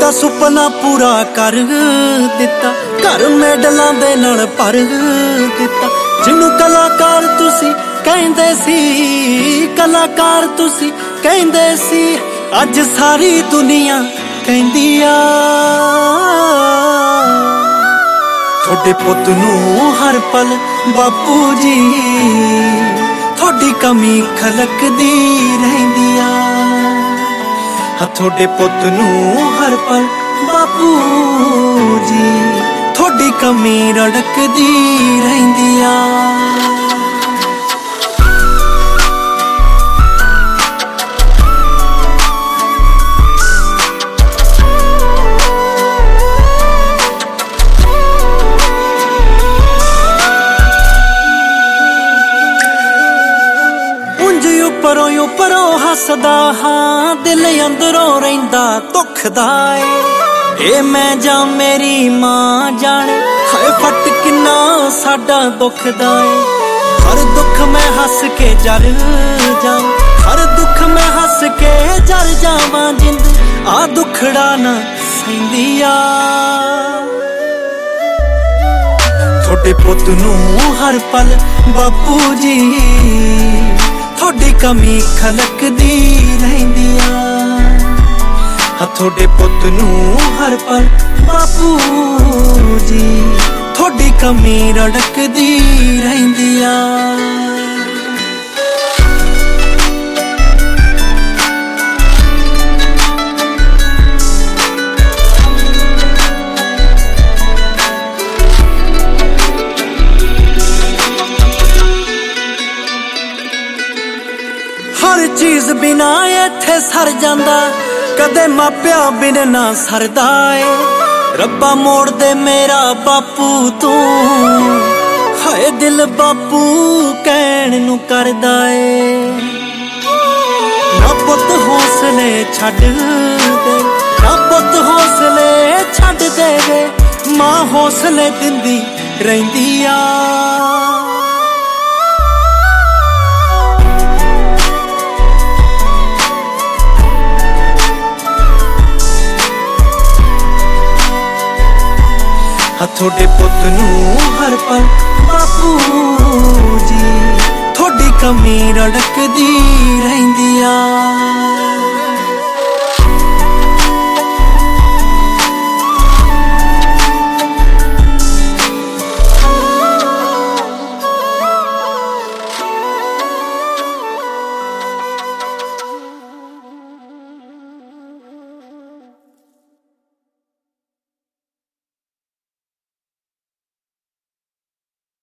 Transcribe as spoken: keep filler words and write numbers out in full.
मेरा सुपना पूरा कर दिता, घर मेडलां दे नाल भर दिता। जिन्नू कलाकार तुसी कहंदे सी, कलाकार तुसी कहंदे सी, अज सारी दुनिया कहंदी आ। थोड़े पुत नूं हर पल बापू जी थोड़ी कमी खलकदी रहिंदी आ। थोड़े पुत नूं हर पल बापू जी थोड़ी कमी रड़कदी रहिंदी आ। उपरों उपरों हसदा हाँ, दिल अंदरों रहिंदा दुखदा ए। ए मैं जा मेरी मां जाने, हाय फट किन्ना साडा दुखदा ए। हर दुख मैं हस के जर जाऊं, हर दुख मैं हस के जर जावां। जिंद आ दुखड़ा ना सहिंदी आ। थोड़े पुत नूं हर पल बापू जी थोड़ी कमी खलकदी रहिंदी आ। थोड़े पुत नूं हर पल बापू जी थोड़ी कमी रड़कदी रहिंदी आ। हर चीज बिना इत्थे सर जांदा, कदे मापिया बिन ना सरदा ए। रब्बा मोड़ दे मेरा बापू तू, हाय दिल बापू कहण नू करदा ए। ना पुत हौसले छड्ड दे, ना पुत हौसले छड्ड दे वे, मां हौसले दिंदी रहिंदी आ। थोड़े पुत नूं हर पल बापू जी थोड़ी कमी रड़कदी रहिंदी आ।